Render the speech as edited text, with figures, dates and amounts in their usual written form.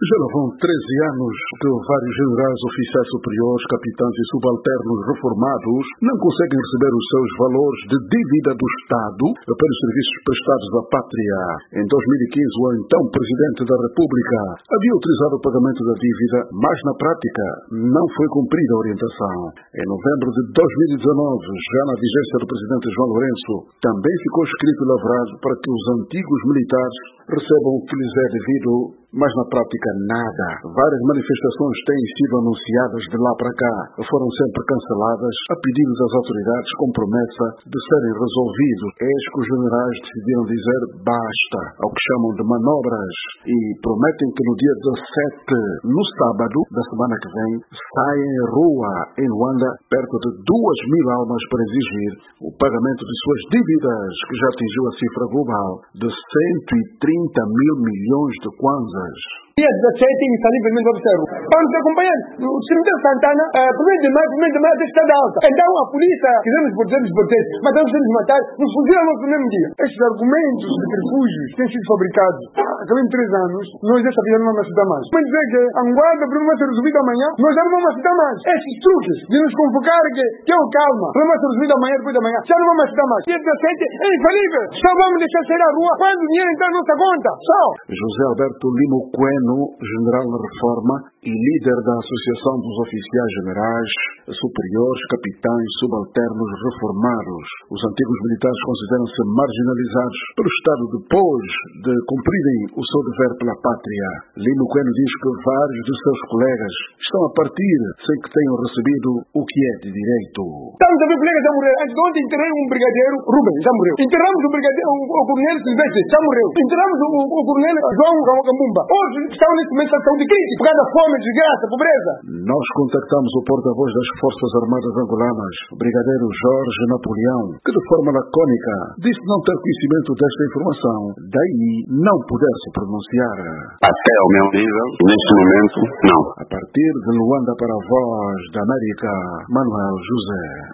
Já lá vão 13 anos que vários generais, oficiais superiores, capitães e subalternos reformados não conseguem receber os seus valores de dívida do Estado pelos serviços prestados à pátria. Em 2015, o então Presidente da República havia autorizado o pagamento da dívida, mas na prática não foi cumprida a orientação. Em novembro de 2019, já na vigência do Presidente João Lourenço, também ficou escrito e lavrado para que os antigos militares recebam o que lhes é devido, mas na prática nada. Várias manifestações têm sido anunciadas de lá para cá, foram sempre canceladas a pedido das autoridades com promessa de serem resolvidos. Eis que os generais decidiram dizer basta ao que chamam de manobras e prometem que no dia 17, no sábado da semana que vem, saem em rua em Luanda perto de 2.000 almas para exigir o pagamento de suas dívidas, que já atingiu a cifra global de 130 mil milhões de kwanzas. Dia 17, instalei pelo menos observo. Para nos acompanhar, o cemitério Santana, 1 de maio, até está alta. Então a polícia, quisemos proteger, mas não quisemos matar, nos fuziram no primeiro dia. Estes argumentos de refúgios têm sido fabricados. Acabei em 3 anos, nós desta vez não vamos aceitar mais. Mas dizer que a Anguada o problema vai ser resolvido amanhã, nós já não vamos aceitar mais. Estes truques de nos convocar que é o calma, o problema vai ser resolvido amanhã, depois de amanhã, já não vamos aceitar mais. Dia 17 é infalível. Só vamos deixar sair à rua quando o dinheiro entrar na nossa conta. Só. José Alberto Lima Bueno, general na Reforma e líder da Associação dos Oficiais Generais, Superiores, Capitães, Subalternos Reformados. Os antigos militares consideram-se marginalizados pelo Estado depois de cumprirem o seu dever pela pátria. Lima Bueno diz que vários de seus colegas estão a partir sem que tenham recebido o que é de direito. Estamos a ver colegas já morreram. Antes de ontem enterrei um brigadeiro, Rubem, já morreu. Enterramos o brigadeiro, o coronel Silvestre, já morreu. Enterramos o coronel João Gamumba. Hoje estão nesse momento de saúde crítica, por causa da fome, desgraça, pobreza. Nós contactamos o porta-voz das Forças Armadas Angolanas, o brigadeiro Jorge Napoleão, que de forma lacônica disse não ter conhecimento desta informação, daí não poder se pronunciar. Até ao meu nível, neste momento, não. A partir de Luanda para a Voz da América, Manuel José.